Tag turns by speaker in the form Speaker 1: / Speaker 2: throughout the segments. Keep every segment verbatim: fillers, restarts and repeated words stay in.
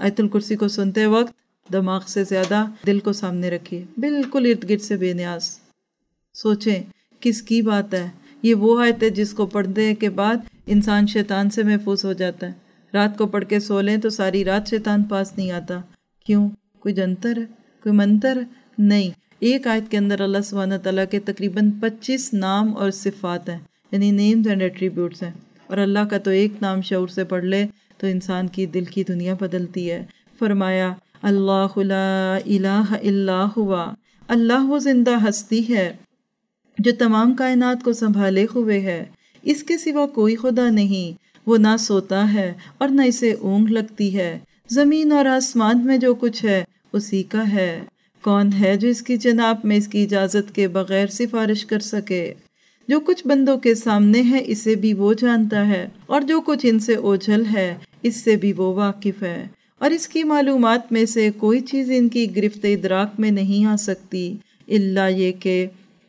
Speaker 1: آیت الکرسی کو سنتے وقت دماغ سے زیادہ دل کو سامنے رکھیے، بالکل ارد گرد سے بے نیاز سوچیں کس کی بات ہے۔ یہ وہ آیت ہے جس کو پڑھنے کے بعد انسان شیطان سے محفوظ ہو جاتا ہے۔ رات کو پڑھ کے سو لیں تو ساری رات شیطان پاس نہیں آتا۔ کیوں؟ کوئی جنتر ہے؟ کوئی منتر ہے؟ نہیں، ایک آیت کے اندر اللہ سبحانہ تعالیٰ کے تقریباً پچیس نام اور صفات ہیں، یعنی نیمز اینڈ ایٹریبیوٹس ہیں، اور اللہ کا تو ایک نام شعور سے پڑھ لے تو انسان کی دل کی دنیا بدلتی ہے۔ فرمایا اللہ لا الہ الا ہوا، اللہ وہ زندہ ہستی ہے جو تمام کائنات کو سنبھالے ہوئے ہے، اس کے سوا کوئی خدا نہیں، وہ نہ سوتا ہے اور نہ اسے اونگ لگتی ہے، زمین اور آسمان میں جو کچھ ہے اسی کا ہے، کون ہے جو اس کی جناب میں اس کی اجازت کے بغیر سفارش کر سکے؟ جو کچھ بندوں کے سامنے ہے اسے بھی وہ جانتا ہے، اور جو کچھ ان سے اوجھل ہے اس سے بھی وہ واقف ہے، اور اس کی معلومات میں سے کوئی چیز ان کی گرفت ادراک میں نہیں آ سکتی الا یہ کہ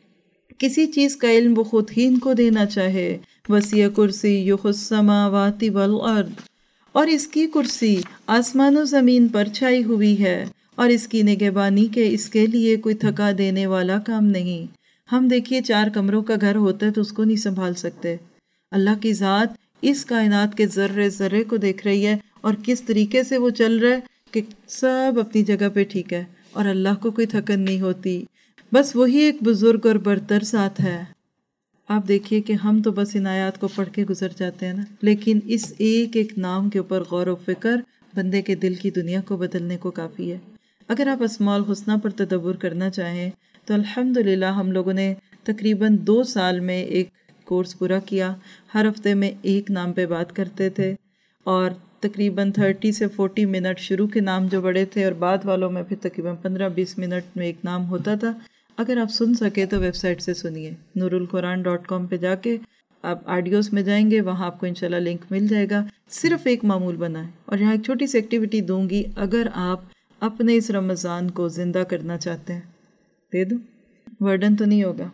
Speaker 1: کسی چیز کا علم وہ خود ہی ان کو دینا چاہے۔ وسیع کرسیہ السماوات والارض، اور اس کی کرسی آسمان و زمین پر چھائی ہوئی ہے، اور اس کی نگہبانی کے اس کے لیے کوئی تھکا دینے والا کام نہیں۔ ہم دیکھیے چار کمروں کا گھر ہوتا ہے تو اس کو نہیں سنبھال سکتے، اللہ کی ذات اس کائنات کے ذرے ذرے کو دیکھ رہی ہے، اور کس طریقے سے وہ چل رہا ہے کہ سب اپنی جگہ پہ ٹھیک ہے، اور اللہ کو کوئی تھکن نہیں ہوتی۔ بس وہی ایک بزرگ اور برتر ذات ہے۔ آپ دیکھیے کہ ہم تو بس ان آیات کو پڑھ کے گزر جاتے ہیں نا، لیکن اس ایک ایک نام کے اوپر غور و فکر بندے کے دل کی دنیا کو بدلنے کو کافی ہے۔ اگر آپ اسماء الحسنی پر تدبر کرنا چاہیں تو الحمدللہ ہم لوگوں نے تقریباً دو سال میں ایک کورس پورا کیا، ہر ہفتے میں ایک نام پہ بات کرتے تھے، اور تقریباً تھرٹی سے فورٹی منٹ شروع کے نام جو بڑے تھے، اور بعد والوں میں پھر تقریباً پندرہ بیس منٹ میں ایک نام ہوتا تھا۔ اگر آپ سن سکے تو ویب سائٹ سے سنیے، نور القرآن ڈاٹ کام پہ جا کے آپ آڈیوز میں جائیں گے، وہاں آپ کو انشاءاللہ لنک مل جائے گا۔ صرف ایک معمول بنائیں، اور یہاں ایک چھوٹی سی ایکٹیویٹی دوں گی، اگر آپ اپنے اس رمضان کو زندہ کرنا چاہتے ہیں دے دو، ورڈن تو نہیں ہوگا۔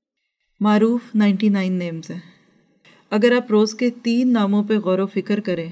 Speaker 1: معروف نائنٹی نائن نیمز ہیں، اگر آپ روز کے تین ناموں پہ غور و فکر کریں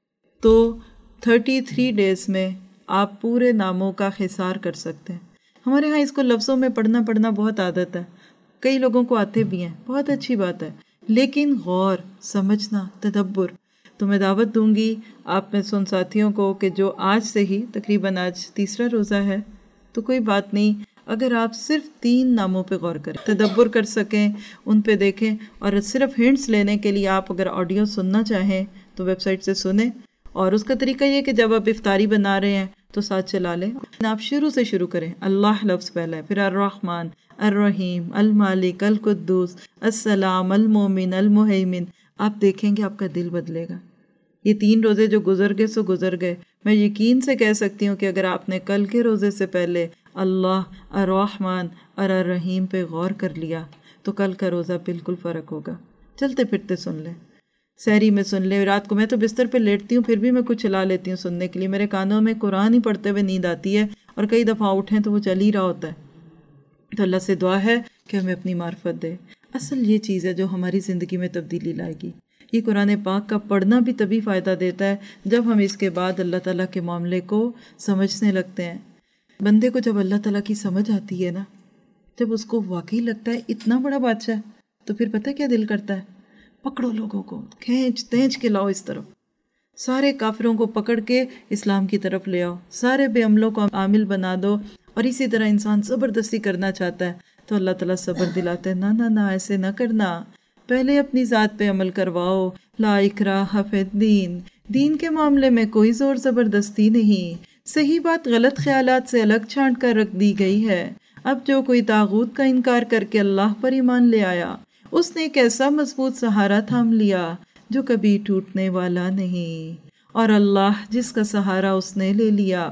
Speaker 1: تو تھرٹی تھری ڈیز میں آپ پورے ناموں کا حصار کر سکتے ہیں۔ ہمارے ہاں اس کو لفظوں میں پڑھنا پڑھنا بہت عادت ہے، کئی لوگوں کو آتے بھی ہیں، بہت اچھی بات ہے، لیکن غور، سمجھنا، تدبر۔ تو میں دعوت دوں گی آپ میں سن ساتھیوں کو کہ جو آج سے ہی تقریباً آج تیسرا روزہ ہے تو کوئی بات نہیں، اگر آپ صرف تین ناموں پہ غور کریں، تدبر کر سکیں، ان پہ دیکھیں، اور صرف ہنٹس لینے کے لیے آپ اگر آڈیو سننا چاہیں تو ویب سائٹ سے سنیں۔ اور اس کا طریقہ یہ کہ جب آپ افطاری بنا رہے ہیں تو ساتھ چلا لیں، آپ شروع سے شروع کریں، اللہ لفظ پہلے، پھر الرحمن، الرحیم، المالک، القدوس، السلام، المومن، المہیمن۔ آپ دیکھیں گے آپ کا دل بدلے گا۔ یہ تین روزے جو گزر گئے سو گزر گئے، میں یقین سے کہہ سکتی ہوں کہ اگر آپ نے کل کے روزے سے پہلے اللہ، الرحمن اور الرحیم پہ غور کر لیا تو کل کا روزہ بالکل فرق ہوگا۔ چلتے پھرتے سن لیں، سحری میں سن لیں، رات کو میں تو بستر پہ لیٹتی ہوں پھر بھی میں کچھ چلا لیتی ہوں سننے کے لیے، میرے کانوں میں قرآن ہی پڑھتے ہوئے نیند آتی ہے، اور کئی دفعہ اٹھیں تو وہ چل ہی رہا ہوتا ہے۔ تو اللہ سے دعا ہے کہ ہمیں اپنی معرفت دے۔ اصل یہ چیز ہے جو ہماری زندگی میں تبدیلی لائے گی۔ یہ قرآن پاک کا پڑھنا بھی تبھی فائدہ دیتا ہے جب ہم اس کے بعد اللہ تعالیٰ کے معاملے کو سمجھنے لگتے ہیں۔ بندے کو جب اللہ تعالیٰ کی سمجھ آتی ہے نا، جب اس کو واقعی لگتا ہے اتنا بڑا بادشاہ، تو پھر پتہ کیا دل کرتا ہے؟ پکڑو لوگوں کو، کھینچ تینچ کے لاؤ اس طرف، سارے کافروں کو پکڑ کے اسلام کی طرف لے آؤ، سارے بے عملوں کو عامل بنا دو۔ اور اسی طرح انسان زبردستی کرنا چاہتا ہے تو اللہ تعالیٰ صبر دلاتے ہیں، نہ نہ نہ ایسے نہ کرنا، پہلے اپنی ذات پہ عمل کرواؤ۔ لا اکراہ فی الدین، دین کے معاملے میں کوئی زور زبردستی نہیں، صحیح بات غلط خیالات سے الگ چھانٹ کر رکھ دی گئی ہے۔ اب جو کوئی طاغوت کا انکار کر کے اللہ پر ایمان لے آیا، اس نے ایک ایسا مضبوط سہارا تھام لیا جو کبھی ٹوٹنے والا نہیں، اور اللہ جس کا سہارا اس نے لے لیا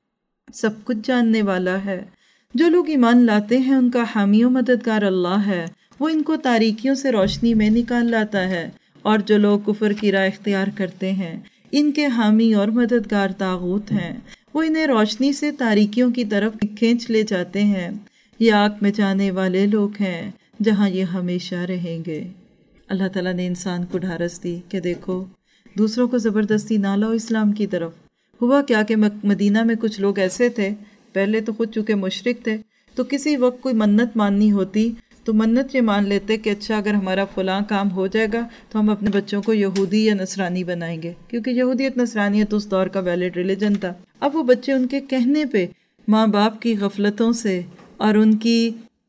Speaker 1: سب کچھ جاننے والا ہے۔ جو لوگ ایمان لاتے ہیں ان کا حامی و مددگار اللہ ہے، وہ ان کو تاریکیوں سے روشنی میں نکال لاتا ہے، اور جو لوگ کفر کی راہ اختیار کرتے ہیں ان کے حامی اور مددگار طاغوت ہیں، وہ انہیں روشنی سے تاریکیوں کی طرف کھینچ لے جاتے ہیں۔ یہ آگ میں جانے والے لوگ ہیں جہاں یہ ہمیشہ رہیں گے۔ اللہ تعالیٰ نے انسان کو ڈھارس دی کہ دیکھو دوسروں کو زبردستی نہ لاؤ اسلام کی طرف، ہوا کیا کہ مدینہ میں کچھ لوگ ایسے تھے، پہلے تو خود چونکہ مشرک تھے، تو کسی وقت کوئی منت ماننی ہوتی تو منت یہ مان لیتے کہ اچھا اگر ہمارا فلاں کام ہو جائے گا تو ہم اپنے بچوں کو یہودی یا نصرانی بنائیں گے، کیونکہ یہودیت نصرانیت اس دور کا ویلڈ ریلیجن تھا۔ اب وہ بچے ان کے کہنے پہ ماں باپ کی غفلتوں سے اور ان کی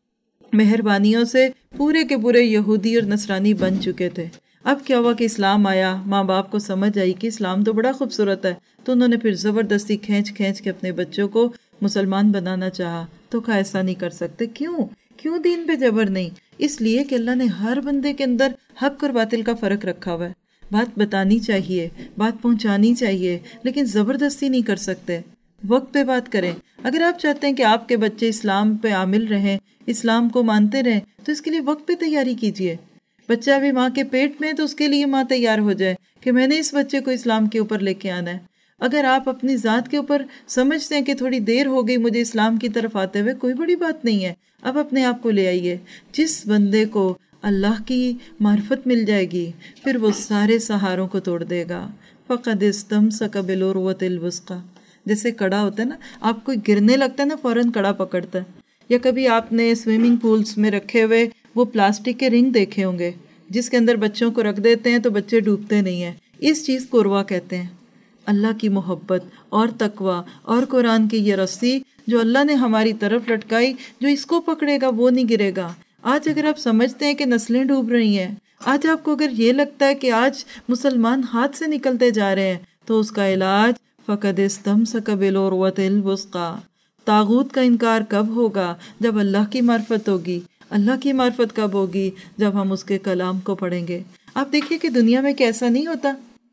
Speaker 1: مہربانیوں سے پورے کے پورے یہودی اور نصرانی بن چکے تھے۔ اب کیا ہوا کہ اسلام آیا، ماں باپ کو سمجھ آئی کہ اسلام تو بڑا خوبصورت ہے، تو انہوں نے پھر زبردستی کھینچ کھینچ کے اپنے بچوں کو مسلمان بنانا چاہا۔ تو کہا ایسا نہیں کر سکتے۔ کیوں کیوں دین پہ جبر نہیں؟ اس لیے کہ اللہ نے ہر بندے کے اندر حق اور باطل کا فرق رکھا ہوا ہے۔ بات بتانی چاہیے، بات پہنچانی چاہیے، لیکن زبردستی نہیں کر سکتے۔ وقت پہ بات کریں۔ اگر آپ چاہتے ہیں کہ آپ کے بچے اسلام پہ عامل رہیں، اسلام کو مانتے رہیں، تو اس کے لیے وقت پہ تیاری کیجیے۔ بچہ ابھی ماں کے پیٹ میں ہے تو اس کے لیے ماں تیار ہو جائے کہ میں نے اس بچے کو اسلام کے اوپر لے کے آنا ہے۔ اگر آپ اپنی ذات کے اوپر سمجھتے ہیں کہ تھوڑی دیر ہو گئی مجھے اسلام کی طرف آتے ہوئے، کوئی بڑی بات نہیں ہے، اب اپنے آپ کو لے آئیے۔ جس بندے کو اللہ کی معرفت مل جائے گی پھر وہ سارے سہاروں کو توڑ دے گا۔ فَقَدِ اسْتَمْسَكَ بِالْعُرْوَةِ الْوُثْقَىٰ، جیسے کڑا ہوتا ہے نا، آپ کو گرنے لگتا ہے نا فوراً کڑا پکڑتا ہے۔ یا کبھی آپ نے سوئمنگ پولز میں رکھے ہوئے وہ پلاسٹک کے رنگ دیکھے ہوں گے جس کے اندر بچوں کو رکھ دیتے ہیں تو بچے ڈوبتے نہیں ہیں، اس چیز کو عروہ کہتے ہیں۔ اللہ کی محبت اور تقوی اور قرآن کی یہ رسی جو اللہ نے ہماری طرف لٹکائی، جو اس کو پکڑے گا وہ نہیں گرے گا۔ آج اگر آپ سمجھتے ہیں کہ نسلیں ڈوب رہی ہیں، آج آپ کو اگر یہ لگتا ہے کہ آج مسلمان ہاتھ سے نکلتے جا رہے ہیں، تو اس کا علاج فَقَدِ اسْتَمْسَكَ بِالْعُرْوَةِ الْوُثْقَىٰ۔ طاغوت کا انکار کب ہوگا؟ جب اللہ کی معرفت ہوگی۔ اللہ کی معرفت کب ہوگی؟ جب ہم اس کے کلام کو پڑھیں گے۔ آپ دیکھیے کہ دنیا میں کیسا نہیں ہوتا،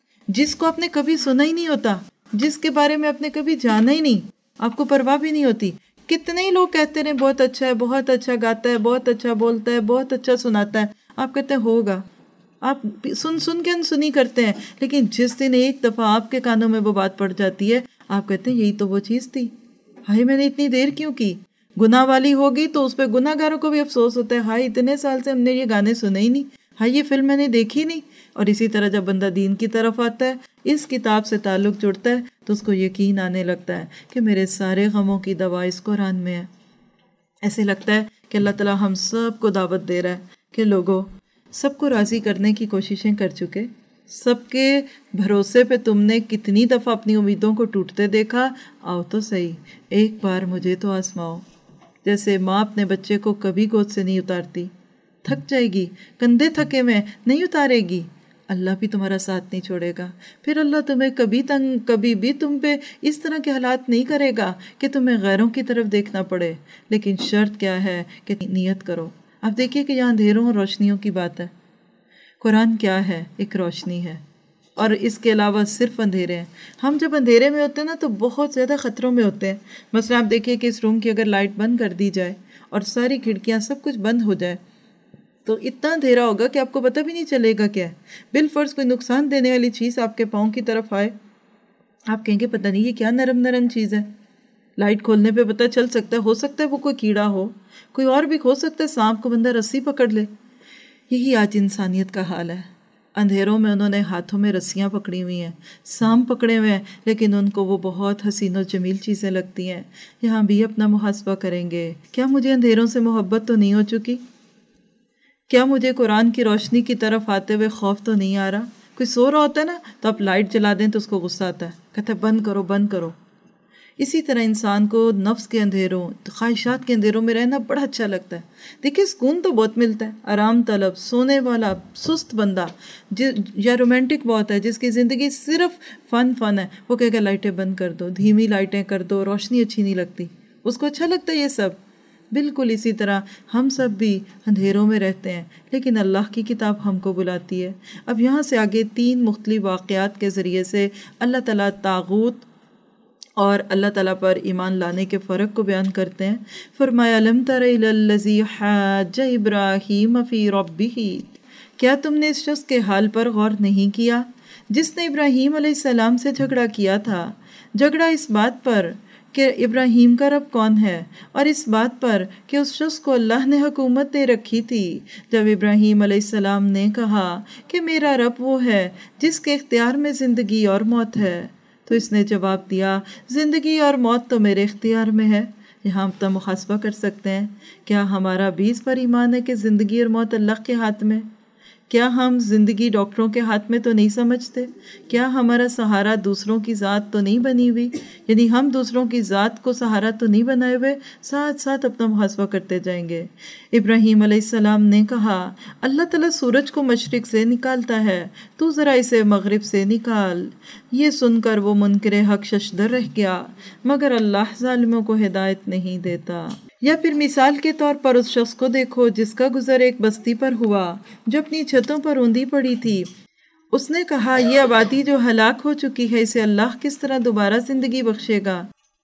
Speaker 1: جس کو آپ نے کبھی سنا ہی نہیں ہوتا، جس کے بارے میں آپ نے کبھی جانا ہی نہیں، آپ کو پرواہ بھی نہیں ہوتی، کتنے ہی لوگ کہتے رہے بہت اچھا ہے، بہت اچھا گاتا ہے، بہت اچھا بولتا ہے، بہت اچھا سناتا ہے، آپ کہتے ہیں ہوگا، آپ سن سن کے انسنی کرتے ہیں، لیکن جس دن ایک دفعہ آپ کے کانوں میں وہ بات پڑ جاتی ہے، آپ کہتے ہیں یہی تو وہ چیز تھی، ہائے میں نے اتنی دیر کیوں کی۔ گناہ والی ہوگی تو اس پہ گناہ گاروں کو بھی افسوس ہوتا ہے، ہائے اتنے سال سے ہم نے یہ گانے سنے ہی نہیں، ہائے یہ فلم میں نے دیکھی نہیں۔ اور اسی طرح جب بندہ دین کی طرف آتا ہے، اس کتاب سے تعلق جڑتا ہے، تو اس کو یقین آنے لگتا ہے کہ میرے سارے غموں کی دوا اس قرآن میں ہے۔ ایسے لگتا ہے کہ اللہ تعالیٰ ہم سب کو دعوت دے رہا ہے کہ لوگوں، سب کو راضی کرنے کی کوششیں کر چکے، سب کے بھروسے پہ تم نے کتنی دفعہ اپنی امیدوں کو ٹوٹتے دیکھا، آؤ تو صحیح ایک بار مجھے تو آزماؤ۔ جیسے ماں اپنے بچے کو کبھی گود سے نہیں اتارتی، تھک جائے گی، کندھے تھکے میں نہیں اتارے گی، اللہ بھی تمہارا ساتھ نہیں چھوڑے گا۔ پھر اللہ تمہیں کبھی تنگ کبھی بھی تم پہ اس طرح کے حالات نہیں کرے گا کہ تمہیں غیروں کی طرف دیکھنا پڑے، لیکن شرط کیا ہے کہ نیت کرو۔ اب دیکھیے کہ یہاں اندھیروں اور روشنیوں کی بات ہے۔ قرآن کیا ہے؟ ایک روشنی ہے، اور اس کے علاوہ صرف اندھیرے ہیں۔ ہم جب اندھیرے میں ہوتے ہیں نا تو بہت زیادہ خطروں میں ہوتے ہیں۔ مثلا آپ دیکھیے کہ اس روم کی اگر لائٹ بند کر دی جائے اور ساری کھڑکیاں سب کچھ بند ہو جائے تو اتنا اندھیرا ہوگا کہ آپ کو پتہ بھی نہیں چلے گا کیا ہے۔ بالفرض کوئی نقصان دینے والی چیز آپ کے پاؤں کی طرف آئے، آپ کہیں گے پتہ نہیں یہ کیا نرم نرم چیز ہے، لائٹ کھولنے پہ پتہ چل سکتا ہے، ہو سکتا ہے وہ کوئی کیڑا ہو، کوئی اور بھی ہو سکتا ہے، سانپ کو بندہ رسی پکڑ لے۔ یہی آج انسانیت کا حال ہے۔ اندھیروں میں انہوں نے ہاتھوں میں رسیاں پکڑی ہوئی ہیں، سانپ پکڑے ہوئے ہیں، لیکن ان کو وہ بہت حسین و جمیل چیزیں لگتی ہیں۔ یہاں بھی اپنا محاسبہ کریں گے، کیا مجھے اندھیروں سے محبت تو نہیں ہو چکی؟ کیا مجھے قرآن کی روشنی کی طرف آتے ہوئے خوف تو نہیں آ رہا؟ کوئی سو رہا ہوتا ہے نا تو آپ لائٹ جلا دیں تو اس کو غصہ آتا ہے، کہتا ہے بند کرو بند کرو۔ اسی طرح انسان کو نفس کے اندھیروں، خواہشات کے اندھیروں میں رہنا بڑا اچھا لگتا ہے۔ دیکھیے سکون تو بہت ملتا ہے، آرام طلب، سونے والا سست بندہ یا رومانٹک بہت ہے جس کی زندگی صرف فن فن ہے، وہ کہے گا لائٹیں بند کر دو، دھیمی لائٹیں کر دو، روشنی اچھی نہیں لگتی، اس کو اچھا لگتا ہے یہ سب۔ بالکل اسی طرح ہم سب بھی اندھیروں میں رہتے ہیں، لیکن اللہ کی کتاب ہم کو بلاتی ہے۔ اب یہاں سے آگے تین مختلف واقعات کے ذریعے سے اللہ تعالیٰ طاغوت اور اللہ تعالیٰ پر ایمان لانے کے فرق کو بیان کرتے ہیں۔ فرمایا لم تر الی الذی حاج ابراہیم فی ربہ، کیا تم نے اس شخص کے حال پر غور نہیں کیا جس نے ابراہیم علیہ السلام سے جھگڑا کیا تھا؟ جھگڑا اس بات پر کہ ابراہیم کا رب کون ہے، اور اس بات پر کہ اس شخص کو اللہ نے حکومت دے رکھی تھی جب ابراہیم علیہ السلام نے کہا کہ میرا رب وہ ہے جس کے اختیار میں زندگی اور موت ہے۔ تو اس نے جواب دیا زندگی اور موت تو میرے اختیار میں ہے۔ یہاں اپنا محاسبہ کر سکتے ہیں، کیا ہمارا بھی اس پر ایمان ہے کہ زندگی اور موت اللہ کے ہاتھ میں؟ کیا ہم زندگی ڈاکٹروں کے ہاتھ میں تو نہیں سمجھتے؟ کیا ہمارا سہارا دوسروں کی ذات تو نہیں بنی ہوئی؟ یعنی ہم دوسروں کی ذات کو سہارا تو نہیں بنائے ہوئے؟ ساتھ ساتھ اپنا محاسبہ کرتے جائیں گے۔ ابراہیم علیہ السلام نے کہا اللہ تعالیٰ سورج کو مشرق سے نکالتا ہے، تو ذرا اسے مغرب سے نکال۔ یہ سن کر وہ منکر حق ششدر رہ گیا، مگر اللہ ظالموں کو ہدایت نہیں دیتا۔ یا پھر مثال کے طور پر اس شخص کو دیکھو جس کا گزر ایک بستی پر ہوا جو اپنی چھتوں پر اوندھی پڑی تھی۔ اس نے کہا یہ آبادی جو ہلاک ہو چکی ہے اسے اللہ کس طرح دوبارہ زندگی بخشے گا؟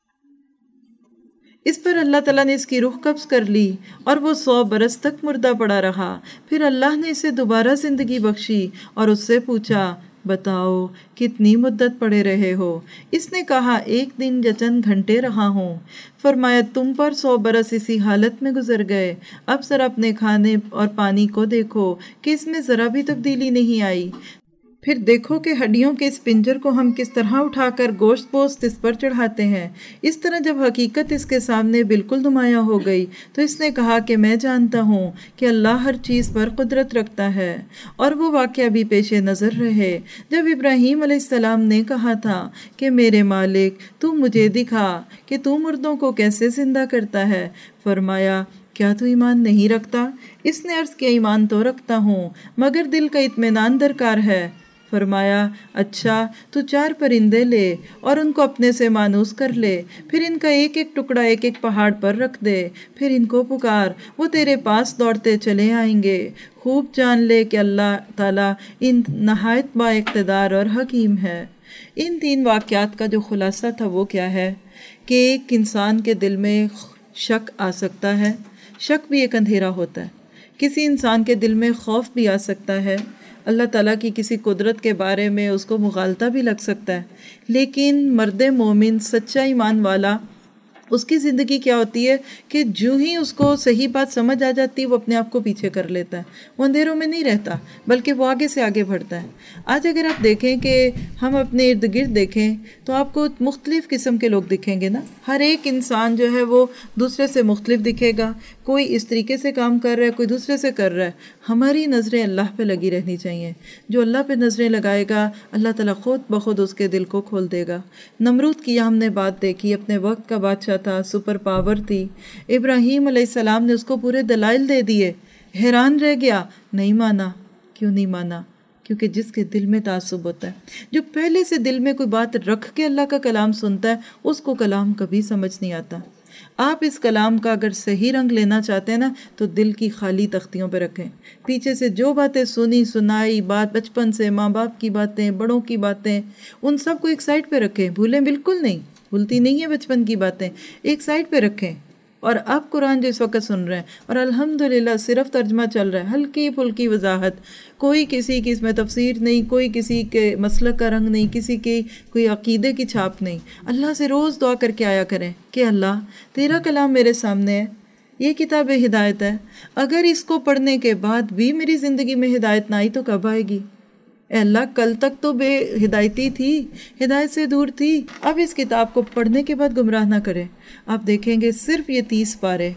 Speaker 1: اس پر اللہ تعالیٰ نے اس کی روح قبض کر لی اور وہ سو برس تک مردہ پڑا رہا۔ پھر اللہ نے اسے دوبارہ زندگی بخشی اور اس سے پوچھا بتاؤ کتنی مدت پڑے رہے ہو؟ اس نے کہا ایک دن یا چند گھنٹے رہا ہوں۔ فرمایا تم پر سو برس اسی حالت میں گزر گئے، اب ذرا اپنے کھانے اور پانی کو دیکھو کہ اس میں ذرا بھی تبدیلی نہیں آئی۔ پھر دیکھو کہ ہڈیوں کے اس پنجر کو ہم کس طرح اٹھا کر گوشت پوست اس پر چڑھاتے ہیں۔ اس طرح جب حقیقت اس کے سامنے بالکل نمایاں ہو گئی تو اس نے کہا کہ میں جانتا ہوں کہ اللہ ہر چیز پر قدرت رکھتا ہے۔ اور وہ واقعہ بھی پیش نظر رہے جب ابراہیم علیہ السلام نے کہا تھا کہ میرے مالک تو مجھے دکھا کہ تو مردوں کو کیسے زندہ کرتا ہے۔ فرمایا کیا تو ایمان نہیں رکھتا؟ اس نے عرض کیا ایمان تو رکھتا ہوں مگر دل کا اطمینان درکار ہے۔ فرمایا اچھا تو چار پرندے لے اور ان کو اپنے سے مانوس کر لے، پھر ان کا ایک ایک ٹکڑا ایک ایک پہاڑ پر رکھ دے، پھر ان کو پکار، وہ تیرے پاس دوڑتے چلے آئیں گے۔ خوب جان لے کہ اللہ تعالیٰ ان نہایت با اقتدار اور حکیم ہے۔ ان تین واقعات کا جو خلاصہ تھا وہ کیا ہے کہ ایک انسان کے دل میں شک آ سکتا ہے، شک بھی ایک اندھیرا ہوتا ہے۔ کسی انسان کے دل میں خوف بھی آ سکتا ہے، اللہ تعالیٰ کی کسی قدرت کے بارے میں اس کو مغالطہ بھی لگ سکتا ہے، لیکن مرد مومن سچا ایمان والا اس کی زندگی کیا ہوتی ہے کہ جو ہی اس کو صحیح بات سمجھ آ جاتی ہے وہ اپنے آپ کو پیچھے کر لیتا ہے، وہ اندھیروں میں نہیں رہتا بلکہ وہ آگے سے آگے بڑھتا ہے۔ آج اگر آپ دیکھیں کہ ہم اپنے ارد گرد دیکھیں تو آپ کو مختلف قسم کے لوگ دکھیں گے نا، ہر ایک انسان جو ہے وہ دوسرے سے مختلف دکھے گا، کوئی اس طریقے سے کام کر رہا ہے، کوئی دوسرے سے کر رہا ہے۔ ہماری نظریں اللہ پہ لگی رہنی چاہیے، جو اللہ پہ نظریں لگائے گا اللہ تعالیٰ خود بخود اس کے دل کو کھول دے گا۔ نمرود کی ہم نے بات دیکھی، اپنے وقت کا بادشاہ تھا، سپر پاور تھی، ابراہیم علیہ السلام نے اس کو پورے دلائل دے دیے، حیران رہ گیا، نہیں مانا۔ کیوں نہیں مانا؟ کیونکہ جس کے دل میں تعصب ہوتا ہے، جو پہلے سے دل میں کوئی بات رکھ کے اللہ کا کلام سنتا ہے، اس کو کلام کبھی سمجھ نہیں آتا۔ آپ اس کلام کا اگر صحیح رنگ لینا چاہتے ہیں نا تو دل کی خالی تختیوں پہ رکھیں، پیچھے سے جو باتیں سنی سنائی، بات بچپن سے ماں باپ کی باتیں، بڑوں کی باتیں، ان سب کو ایک سائڈ پہ رکھیں، بھولیں بالکل نہیں، بھولتی نہیں ہے بچپن کی باتیں، ایک سائڈ پہ رکھیں۔ اور اب قرآن جو اس وقت سن رہے ہیں اور الحمدللہ صرف ترجمہ چل رہا ہے، ہلکی پھلکی وضاحت، کوئی کسی کی اس میں تفسیر نہیں، کوئی کسی کے مسلک کا رنگ نہیں، کسی کی کوئی عقیدے کی چھاپ نہیں۔ اللہ سے روز دعا کر کے آیا کریں کہ اللہ تیرا کلام میرے سامنے ہے، یہ کتاب ہدایت ہے، اگر اس کو پڑھنے کے بعد بھی میری زندگی میں ہدایت نہ آئی تو کب آئے گی؟ اے اللہ کل تک تو بے ہدایتی تھی، ہدایت سے دور تھی، اب اس کتاب کو پڑھنے کے بعد گمراہ نہ کرے۔ آپ دیکھیں گے صرف یہ تیس پارے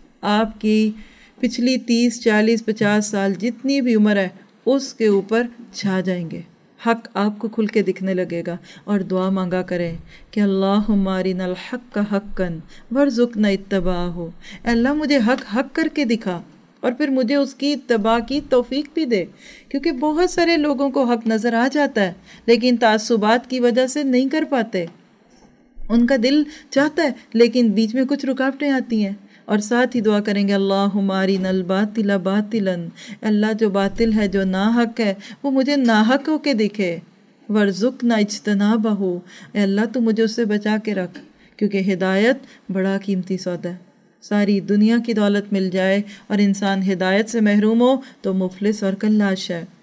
Speaker 1: آپ کی پچھلی تیس چالیس پچاس سال جتنی بھی عمر ہے اس کے اوپر چھا جائیں گے، حق آپ کو کھل کے دکھنے لگے گا۔ اور دعا مانگا کریں کہ اللہم ارنا الحق حقا وارزقنا اتباعہ، اے اللہ مجھے حق حق کر کے دکھا اور پھر مجھے اس کی اتباع کی توفیق بھی دے، کیونکہ بہت سارے لوگوں کو حق نظر آ جاتا ہے لیکن تعصبات کی وجہ سے نہیں کر پاتے، ان کا دل چاہتا ہے لیکن بیچ میں کچھ رکاوٹیں آتی ہیں۔ اور ساتھ ہی دعا کریں گے اللہم ارنا الباطل باطلا، اللہ جو باطل ہے جو ناحق ہے وہ مجھے ناحق ہو کے دکھے، وارزقنا اجتنابہ، اے اللہ تو مجھے اس سے بچا کے رکھ، کیونکہ ہدایت بڑا قیمتی سودا ہے۔ ساری دنیا کی دولت مل جائے اور انسان ہدایت سے محروم ہو تو مفلس اور کلاش ہے۔